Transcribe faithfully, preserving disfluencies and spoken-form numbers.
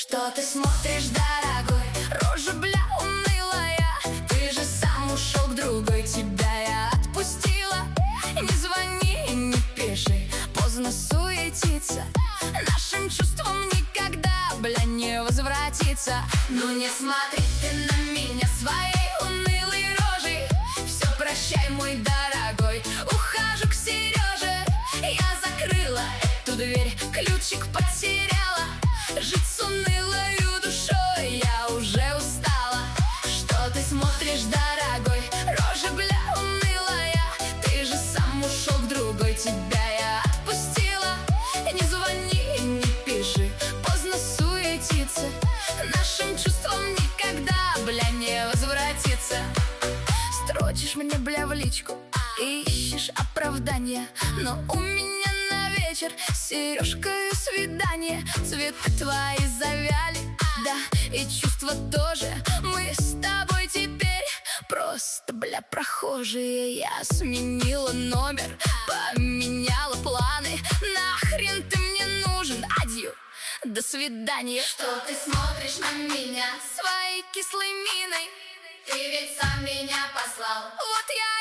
Что ты смотришь, дорогой? Рожа, бля, унылая. Ты же сам ушел к другой, тебя я отпустила. Не звони и не пиши, поздно суетиться. Нашим чувствам никогда, бля, не возвратиться. Ну не смотри ты на меня своей унылой рожей. Все, прощай, мой дорогой, ухожу к Сереже. Я закрыла эту дверь, ключик потеряла. Жить с унылою душой я уже устала. Что ты смотришь, дорогой? Рожа, бля, унылая. Ты же сам ушел к другой, тебя я отпустила. Не звони и не пиши, поздно суетиться. Нашим чувствам никогда, бля, не возвратиться. Строчишь мне, бля, в личку, ищешь оправдания, но у меня на вечер с Сережкой свидание. Цветы твои завяли, да, и чувства тоже. Мы с тобой теперь просто, бля, прохожие. Я сменила номер, поменяла планы. Нахрен ты мне нужен? Адью, до свидания. Что ты смотришь на меня своей кислой миной? Ты ведь сам меня послал. Вот я